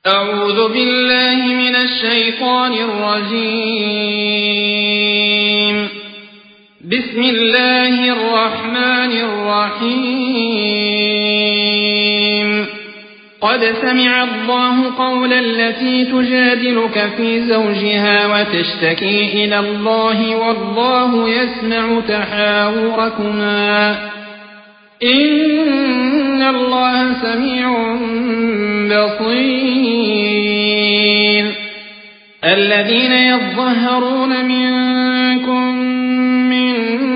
أعوذ بالله من الشيطان الرجيم. بسم الله الرحمن الرحيم. قد سمع الله قول التي تجادلك في زوجها وتشتكي إلى الله والله يسمع تحاوركما إن الله سميع بصير. الذين يظهرون منكم من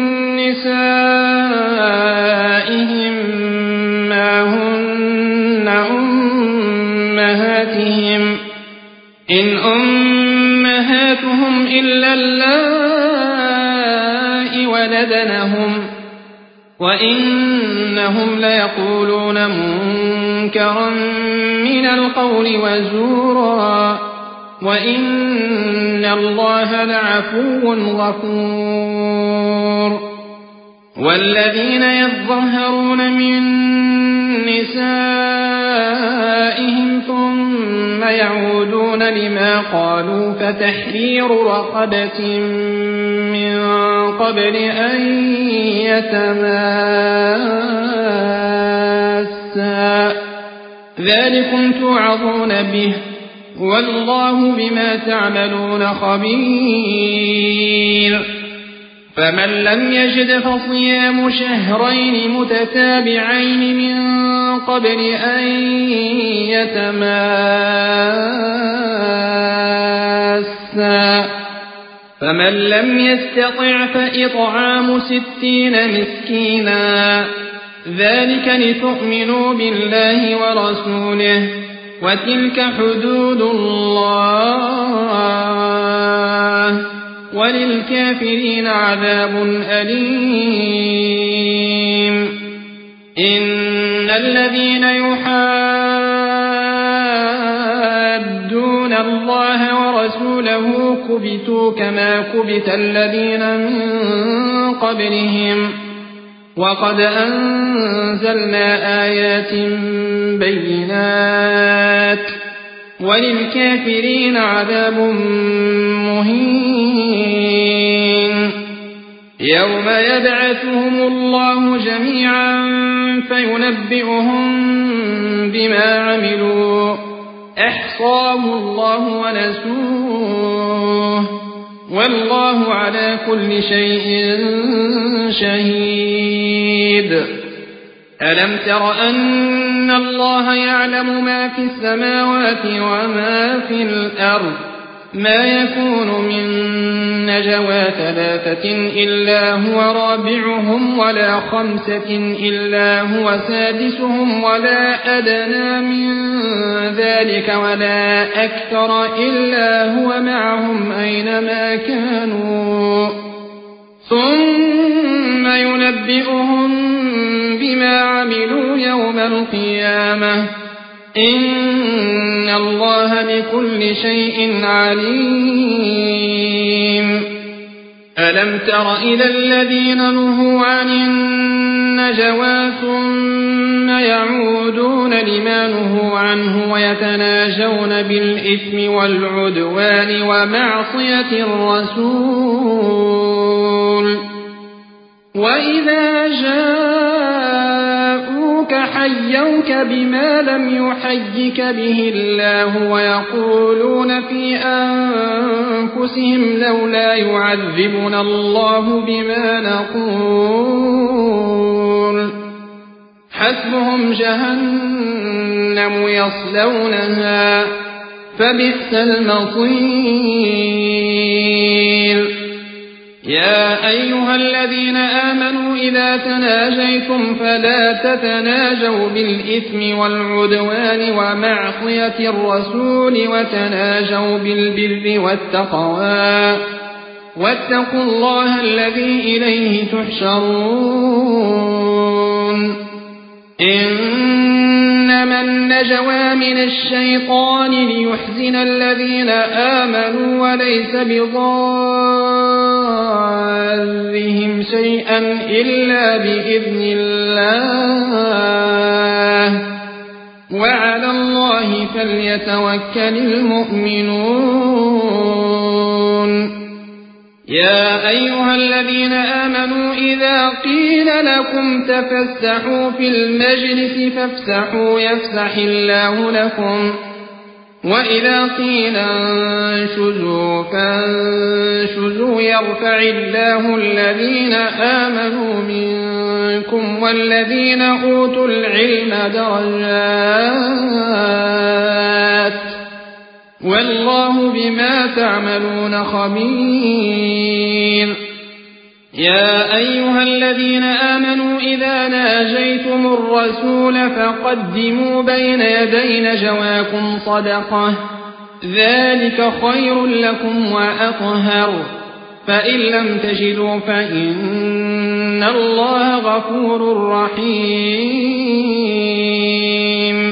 نسائهم ما هن أمهاتهم إن أمهاتهم إلا اللائي ولدنهم وإنهم ليقولون منكرا من القول وزورا وإن الله لعفو غفور. والذين يظهرون من نسائهم ثم يعودون لما قالوا فتحرير رقبة من قبل أن يتماسا ذلكم توعظون به والله بما تعملون خبير. فمن لم يجد فصيام شهرين متتابعين من قبل أن يتماسا فمن لم يستطع فإطعام 60 مسكينا ذلك لتؤمنوا بالله ورسوله وتلك حدود الله وللكافرين عذاب أليم. إن الذين يحادون الله ورسوله كبتوا كما كبت الذين من قبلهم وقد أنزلنا آيات بينات وللكافرين عذاب مهين. يوم يبعثهم الله جميعا فينبئهم بما عملوا أحصاه الله ونسوه والله على كل شيء شهيد. ألم تر أن الله يعلم ما في السماوات وما في الأرض ما يكون من نجوى 3 إلا هو رابعهم ولا 5 إلا هو سادسهم ولا أدنى من ذلك ولا أكثر إلا هو معهم أينما كانوا ثم ينبئهم بما عملوا يوم القيامة إن الله بكل شيء عليم. ألم تر إلى الذين نهوا عن النجوى ثم يعودون لما نهوا عنه ويتناجون بالإثم والعدوان ومعصية الرسول وإذا جاءوك حيوك بما لم يحيك به الله ويقولون في أنفسهم لولا يعذبنا الله بما نقول حسبهم جهنم يصلونها فبئس المصير. يا أيها الذين آمنوا إذا تناجيتم فلا تتناجوا بالإثم والعدوان ومعصية الرسول وتناجوا بالبر والتقوى واتقوا الله الذي إليه تحشرون. إنما النجوى من الشيطان ليحزن الذين آمنوا وليس بضارهم شيئا إلا بإذن الله وعلى الله الله فليتوكل المؤمنون يا أيها الذين آمنوا إذا قيل لكم تفسحوا في المجلس فافسحوا يفسح الله لكم وإذا قيل انشزوا فانشزوا يرفع الله الذين آمنوا منكم والذين أوتوا العلم درجات والله بما تعملون خبير يا أيها الذين آمنوا إذا ناجيتم الرسول فقدموا بين يدي نجواكم صدقة ذلك خير لكم وأطهر فإن لم تجدوا فإن الله غفور رحيم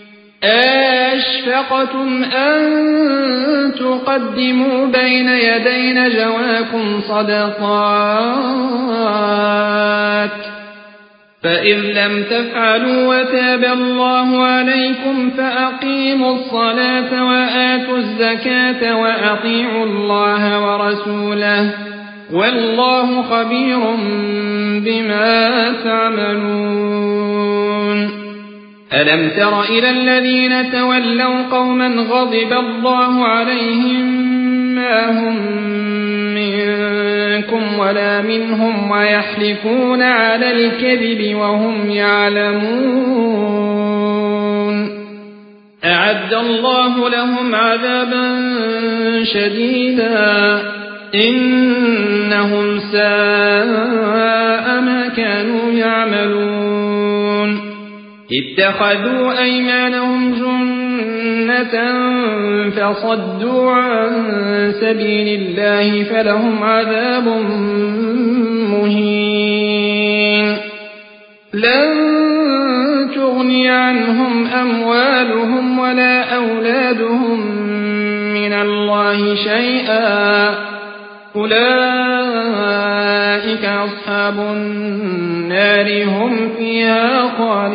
أشفقتم أن تقدموا بين يدي نجواكم صدقات فإذ لم تفعلوا وتاب الله عليكم فأقيموا الصلاة وآتوا الزكاة وأطيعوا الله ورسوله والله خبير بما تعملون ألم تر إلى الذين تولوا قوما غضب الله عليهم ما هم منكم ولا منهم ويحلفون على الكذب وهم يعلمون أعد الله لهم عذابا شديدا إنهم ساء ما كانوا يعملون اتخذوا أيمانهم جنة فصدوا عن سبيل الله فلهم عذاب مهين لن تغني عنهم أموالهم ولا أولادهم من الله شيئا أولئك أصحاب النار هم فيها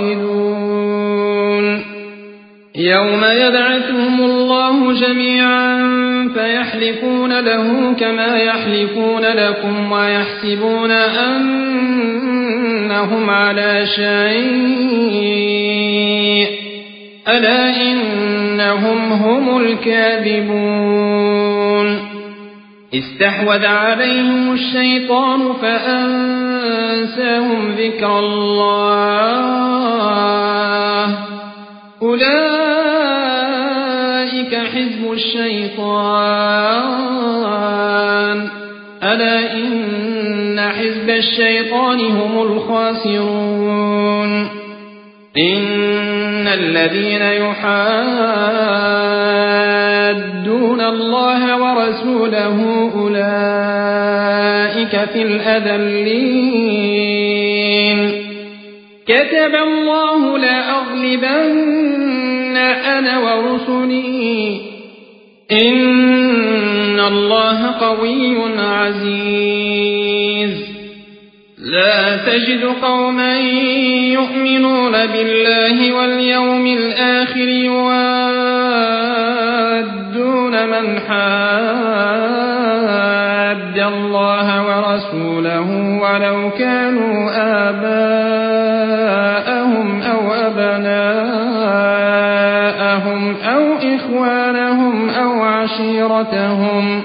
خالدون يوم يبعثهم الله جميعا فيحلفون له كما يحلفون لكم ويحسبون أنهم على شيء ألا إنهم هم الكاذبون استحوذ عليهم الشيطان فأنساهم ذكر الله أولئك حزب الشيطان ألا إن حزب الشيطان هم الخاسرون إن الذين يحادون الله ورسوله أولئك في الأذلين كتب الله لأغلبن أنا ورسلي إن الله قوي عزيز لا تجد قوما يؤمنون بالله واليوم الآخر يوادون من حاد الله ورسوله ولو كانوا آباءهم أو أبناءهم أو إخوانهم أو عشيرتهم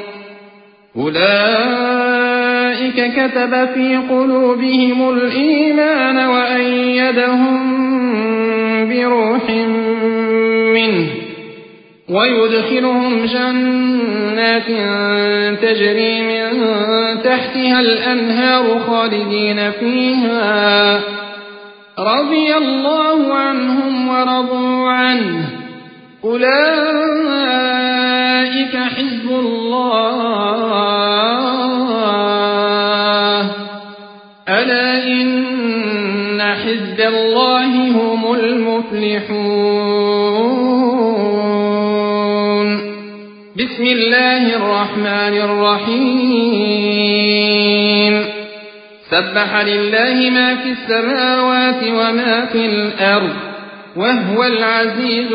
أولئك كتب في قلوبهم الإيمان وأيدهم بروح منه ويدخلهم جنات تجري من تحتها الأنهار خالدين فيها رضي الله عنهم ورضوا عنه أولئك حزب الله ألا إن حزب الله هم المفلحون بسم الله الرحمن الرحيم سبح لله ما في السماوات وما في الأرض وهو العزيز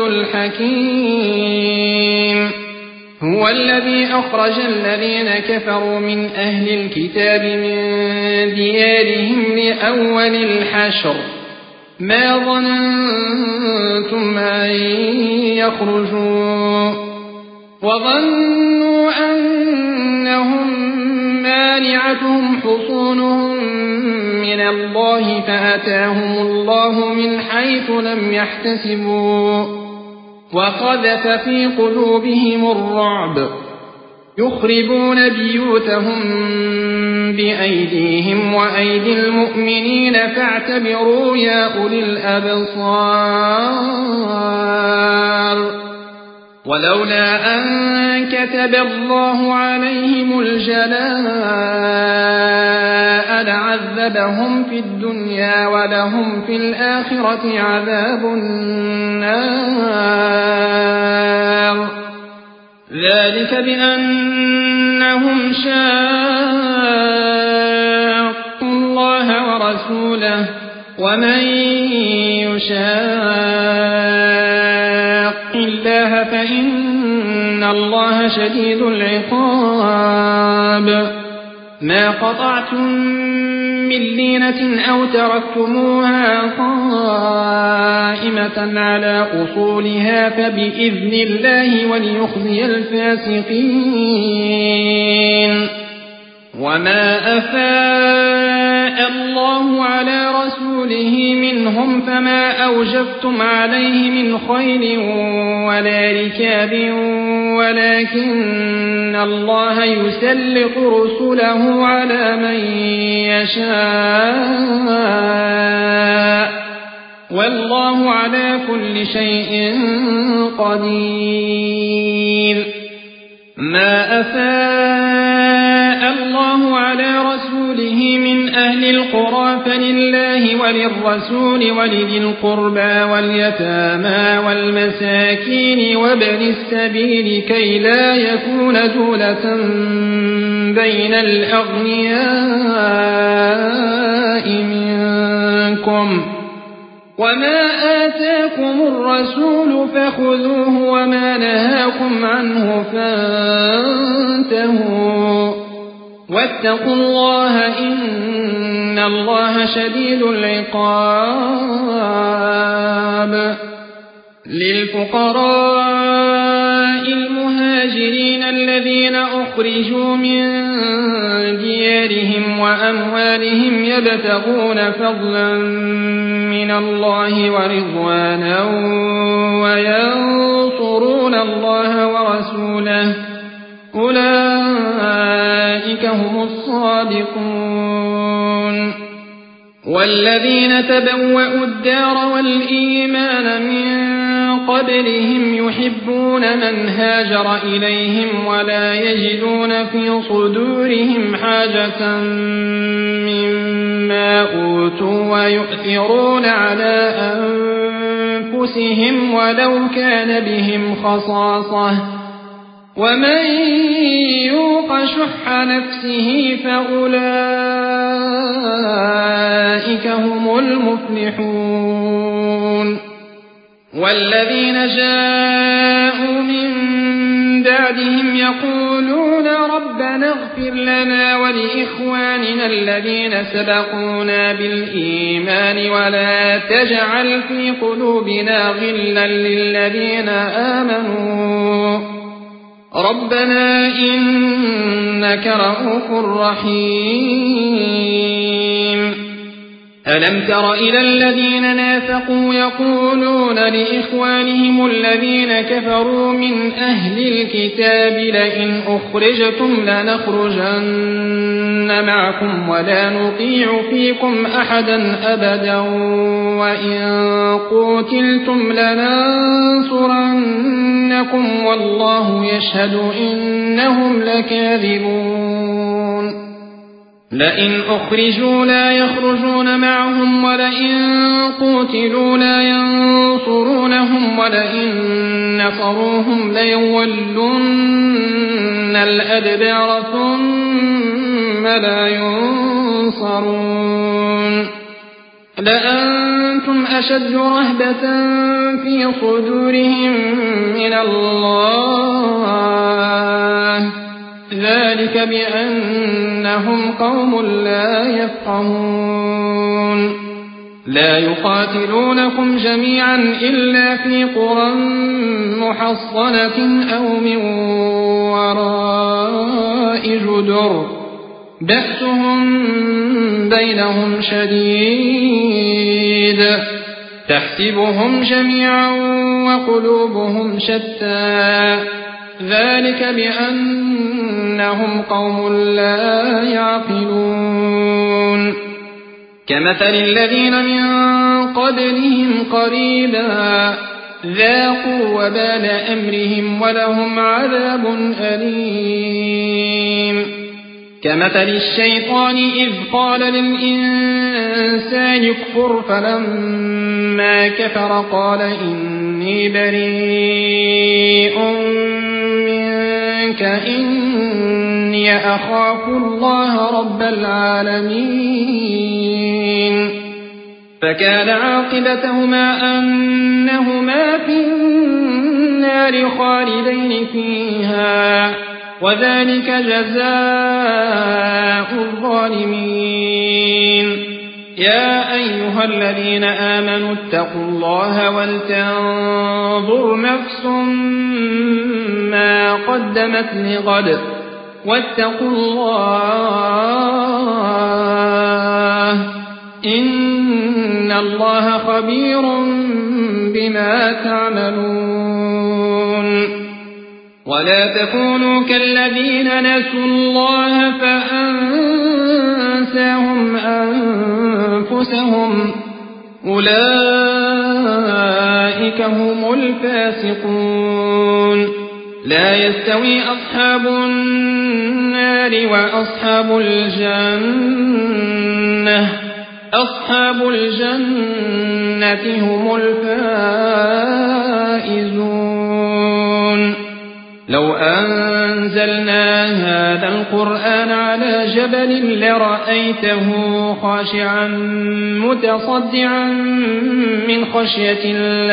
الحكيم. هو الذي أخرج الذين كفروا من أهل الكتاب من ديارهم لأول الحشر ما ظننتم أن يخرجوا وظنوا أنهم مانعتهم حصونهم من الله فأتاهم الله من حيث لم يحتسبوا وقذف في قلوبهم الرعب يخربون بيوتهم بأيديهم وأيدي المؤمنين فاعتبروا يا أولي الأبصار. ولولا أن كتب الله عليهم الجلاء لعذبهم في الدنيا ولهم في الآخرة عذاب النار ذلك بأنهم شاقوا الله ورسوله ومن يشاق الله فإن الله شديد العقاب. ما قطعتم من لينة أو تركتموها قائمة على أصولها فبإذن الله وليخزي الفاسقين. وما أفاء الله على رسوله منهم فما أوجفتم عليه من خيل ولا ركاب ولكن الله يسلط رسله على من يشاء والله على كل شيء قدير. ما أفاء الله على رسوله من أهل القرى فلله وللرسول ولذي القربى واليتامى والمساكين وابن السبيل كي لا يكون دولة بين الأغنياء منكم. وما آتاكم الرسول فخذوه وما نهاكم عنه فانتهوا واتقوا الله إن الله شديد العقاب. للفقراء المهاجرين الذين أخرجوا من ديارهم وأموالهم يبتغون فضلا من الله ورضوانا وينصرون الله ورسوله أولئك هم الصادقون. والذين تبوأوا الدار والإيمان من قبلهم يحبون من هاجر إليهم ولا يجدون في صدورهم حاجة مما أوتوا ويؤثرون على أنفسهم ولو كان بهم خصاصة ومن يوق شح نفسه فأولئك هم المفلحون. والذين جاءوا من بعدهم يقولون ربنا اغفر لنا ولإخواننا الذين سبقونا بالإيمان ولا تجعل في قلوبنا غلا للذين آمنوا ربنا إنك رؤوف رحيم. ألم تر إلى الذين نافقوا يقولون لإخوانهم الذين كفروا من أهل الكتاب لئن أخرجتم لنخرجن معكم ولا نطيع فيكم أحدا أبدا وإن قوتلتم لننصرنكم والله يشهد إنهم لكاذبون. لئن أخرجوا لا يخرجون معهم ولئن قوتلوا لا ينصرونهم ولئن نصروهم ليولن الأدبار ثم لا ينصرون. لأنتم أشد رهبة في صدورهم من الله ذلك بأنهم قوم لا يفقهون لا يقاتلونكم جميعا إلا في قرى محصنة أو من وراء جدر بأسهم بينهم شديد تحسبهم جميعا وقلوبهم شتى ذلك بأنهم قوم لا يعقلون كمثل الذين من قبلهم قريبا ذاقوا وبال أمرهم ولهم عذاب أليم كمثل الشيطان إذ قال للإنسان اكفر فلما كفر قال إني بريء منك إني أخاف الله رب العالمين فكان عاقبتهما أنهما في النار خالدين فيها وذلك جزاء الظالمين يا أيها الذين آمنوا اتقوا الله ولتنظر نفس ما قدمت لغد واتقوا الله إن الله خبير بما تعملون ولا تكونوا كالذين نسوا الله فأنساهم أنفسهم أولئك هم الفاسقون لا يستوي أصحاب النار وأصحاب الجنة أصحاب الجنة هم الفائزون لو أنزلنا هذا القرآن على جبل لرأيته خاشعا متصدعا من خشية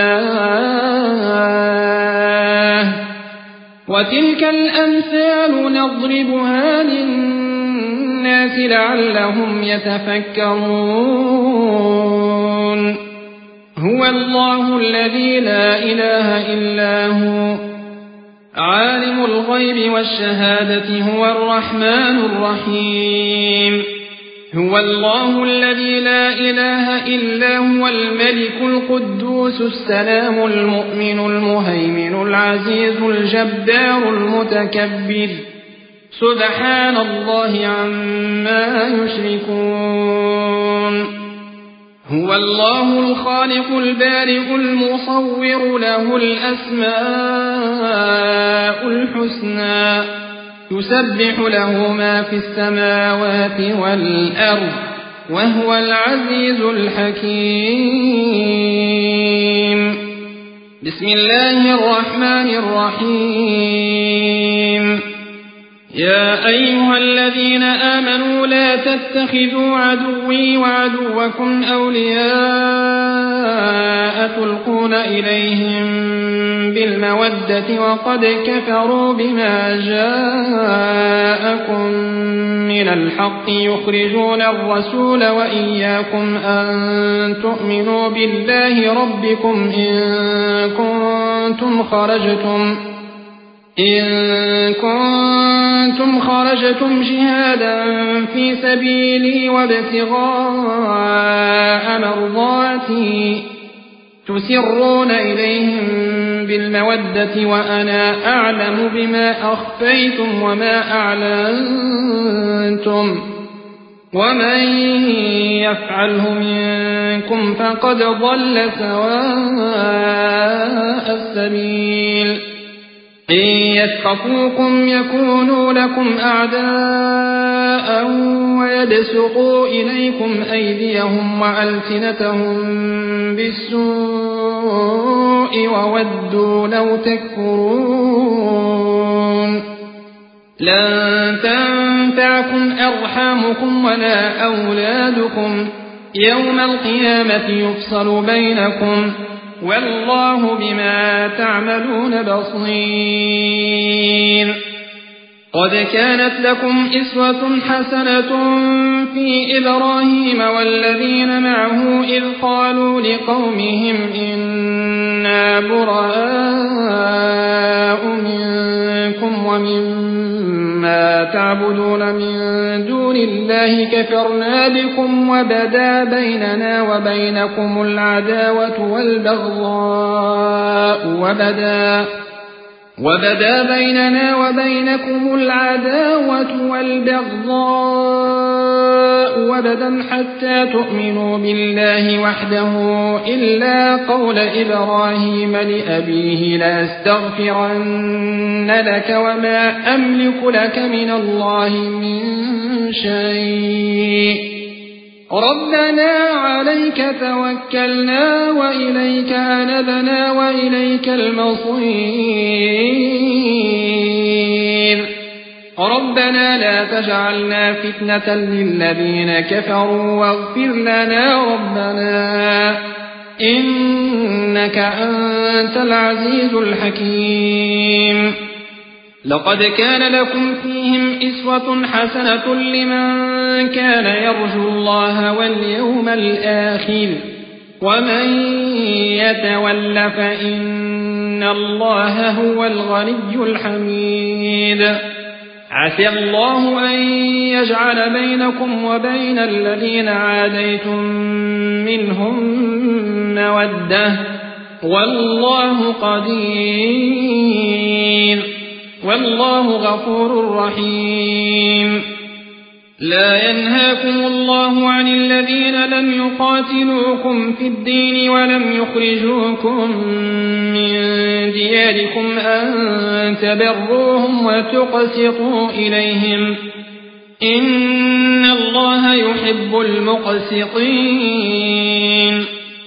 الله وتلك الأمثال نضربها للناس لعلهم يتفكرون هو الله الذي لا إله إلا هو عالم الغيب والشهادة هو الرحمن الرحيم هو الله الذي لا إله إلا هو الملك القدوس السلام المؤمن المهيمن العزيز الجبار المتكبر سبحان الله عما يشركون هو الله الخالق البارئ المصور له الأسماء الحسنى يسبح له ما في السماوات والأرض وهو العزيز الحكيم بسم الله الرحمن الرحيم يا أيها الذين آمنوا لا تتخذوا عدوي وعدوكم أولياء تلقون إليهم بالمودة وقد كفروا بما جاءكم من الحق يخرجون الرسول وإياكم أن تؤمنوا بالله ربكم إن كنتم خرجتم جهادا في سبيلي وابتغاء مرضاتي تسرون إليهم بالمودة وأنا أعلم بما أخفيتم وما أعلنتم ومن يفعله منكم فقد ضل سواء السبيل إن يثقفوكم يكونوا لكم أعداء ويبسطوا إليكم أيديهم وألسنتهم بالسوء وودوا لو تكفرون لن تنفعكم أرحامكم ولا أولادكم يوم القيامة يفصل بينكم والله بما تعملون بصير. قد كانت لكم إسوة حسنة في إبراهيم والذين معه إذ قالوا لقومهم إنا براء منكم ومما تعبدون من دون الله كفرنا بكم وبدا بيننا وبينكم العداوة والبغضاء وبدا حتى تؤمنوا بالله وحده إلا قول إبراهيم لأبيه لأستغفرن لك وما أملك لك من الله من شيء ربنا عليك توكلنا وإليك أنبنا وإليك المصير ربنا لا تجعلنا فتنة للذين كفروا واغفر لنا ربنا إنك أنت العزيز الحكيم. لقد كان لكم فيهم إسوة حسنة لمن كان يرجو الله واليوم الآخر ومن يتول فإن الله هو الغني الحميد. عسى الله أن يجعل بينكم وبين الذين عاديتم منهم مودة والله قدير والله غفور رحيم. لا ينهاكم الله عن الذين لم يقاتلوكم في الدين ولم يخرجوكم من دياركم أن تبروهم وتقسطوا إليهم إن الله يحب المقسطين.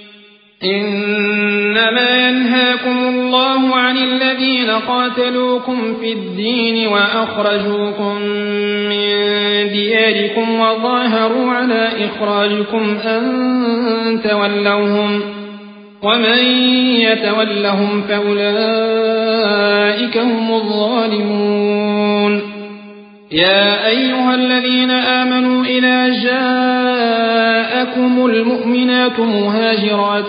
إنما ينهاكم الله عن الذين قاتلوكم في الدين وأخرجوكم من دياركم وظاهروا على إخراجكم أن تولوهم ومن يتولهم فأولئك هم الظالمون. يا أيها الذين آمنوا إذا جاءكم المؤمنات مهاجرات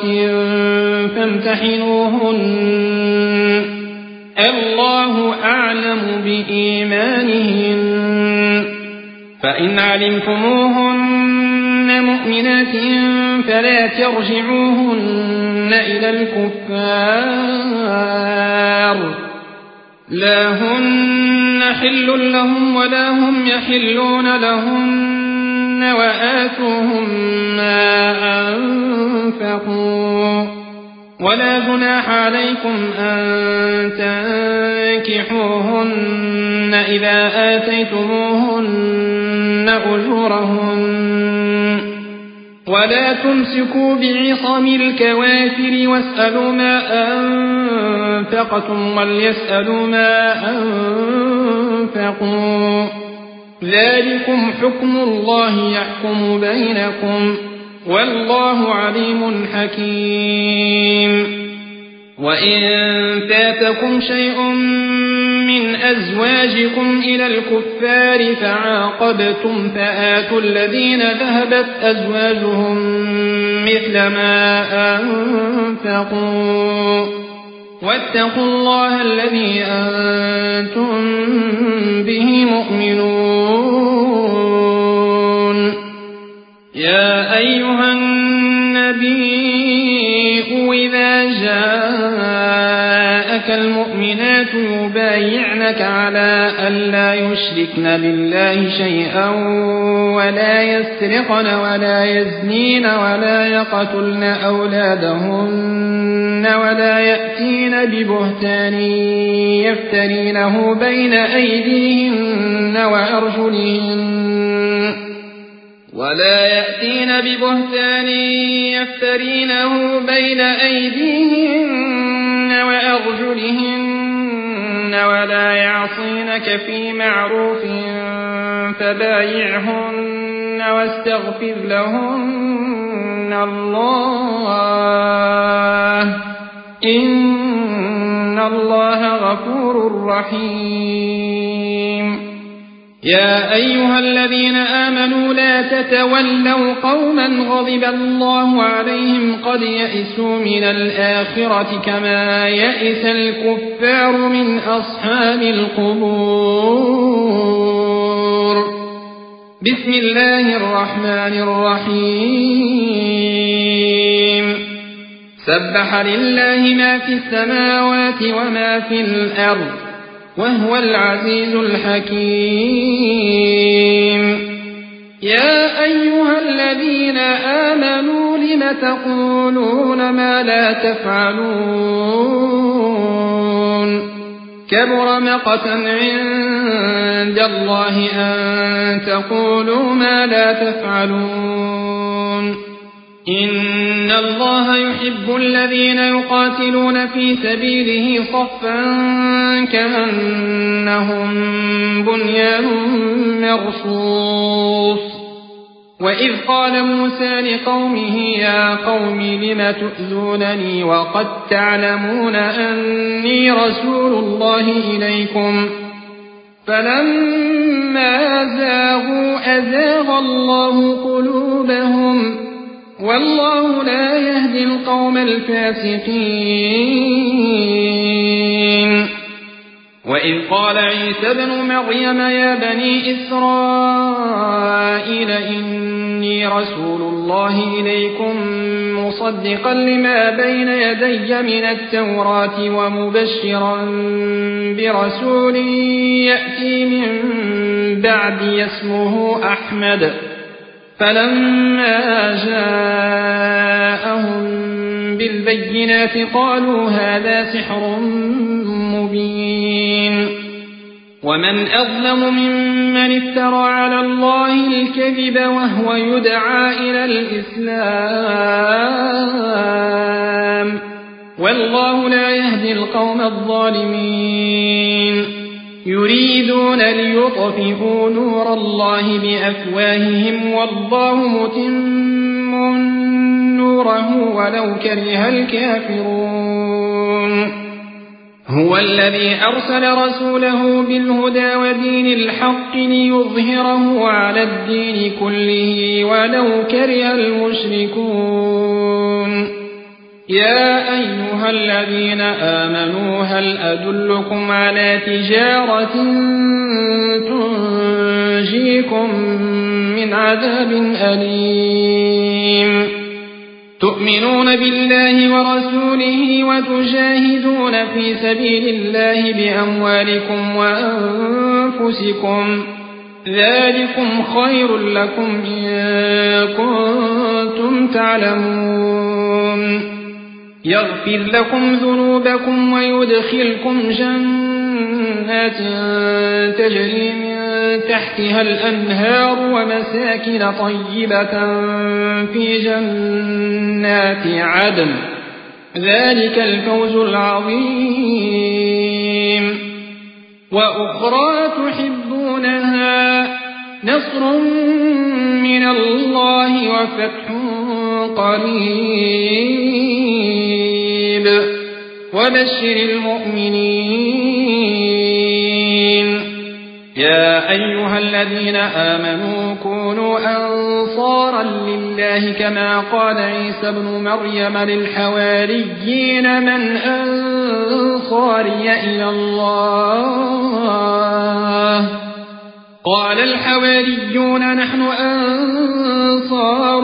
فامتحنوهن الله أعلم بإيمانهن فإن علمتموهن مؤمنات فلا ترجعوهن إلى الكفار لا هن حل لهم ولا هم يحلون لهن وآتوهم ما أنفقوا ولا جناح عليكم أن تنكحوهن إذا آتيتموهن أجورهن ولا تمسكوا بعصم الكوافر واسألوا ما أنفقتم وليسألوا ما أنفقوا ذلكم حكم الله يحكم بينكم والله عليم حكيم. وإن فاتكم شيء من أزواجكم إلى الكفار فعاقبتم فآتوا الذين ذهبت أزواجهم مثل ما أنفقوا واتقوا الله الذي أنتم به مؤمنون. يا أيها النبي إذا جاءك المؤمنات يبايعنك على ألا يشركن بالله شيئا ولا يسرقن ولا يزنين ولا يقتلن أولادهن ولا يأتين ببهتان يفترينه بين أيديهن وأرجلهن ولا يعصينك في معروف فبايعهن واستغفر لهن الله غفور رحيم. يا أيها الذين آمنوا لا تتولوا قوما غضب الله عليهم قد يئسوا من الآخرة كما يئس الكفار من أصحاب القبور. بسم الله الرحمن الرحيم. سبح لله ما في السماوات وما في الأرض وهو العزيز الحكيم. يا أيها الذين آمنوا لم تقولون ما لا تفعلون؟ كبر مقتا عند الله أن تقولوا ما لا تفعلون. إن الله يحب الذين يقاتلون في سبيله صفا كأنهم بنيان مرصوص. وإذ قال موسى لقومه يا قوم لم تؤذونني وقد تعلمون أني رسول الله إليكم فلما زاغوا أزاغ الله قلوبهم والله لا يهدي القوم الفاسقين. وإذ قال عيسى ابن مريم يا بني إسرائيل إني رسول الله إليكم مصدقا لما بين يدي من التوراة ومبشرا برسول يأتي من بعدي اسمه أحمد. فلما جاءهم بالبينات قالوا هذا سحر مبين. ومن أظلم ممن افترى على الله الكذب وهو يدعى إلى الإسلام والله لا يهدي القوم الظالمين. يريدون ليطفئوا نور الله بأفواههم والله متم نوره ولو كره الكافرون. هو الذي أرسل رسوله بالهدى ودين الحق ليظهره على الدين كله ولو كره المشركون. يا أيها الذين آمنوا هل أدلكم على تجارة تنجيكم من عذاب أليم؟ تؤمنون بالله ورسوله وتجاهدون في سبيل الله بأموالكم وأنفسكم ذلكم خير لكم إن كنتم تعلمون. يغفر لكم ذنوبكم ويدخلكم جنات تجري من تحتها الأنهار ومساكن طيبة في جنات عدن ذلك الفوز العظيم. وأخرى تحبونها نصر من الله وفتح قريب وبشر المؤمنين. يا أيها الذين آمنوا كونوا أنصارا لله كما قال عيسى ابن مريم للحواريين من أنصاري إلى الله قال الحواريون نحن أنصار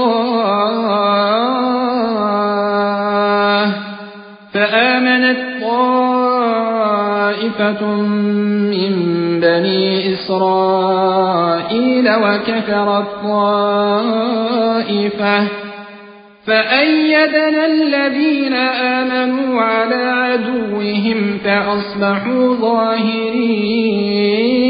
الله. فآمنت طائفة من بني إسرائيل وكفرت طائفة فأيدنا الذين آمنوا على عدوهم فأصبحوا ظاهرين.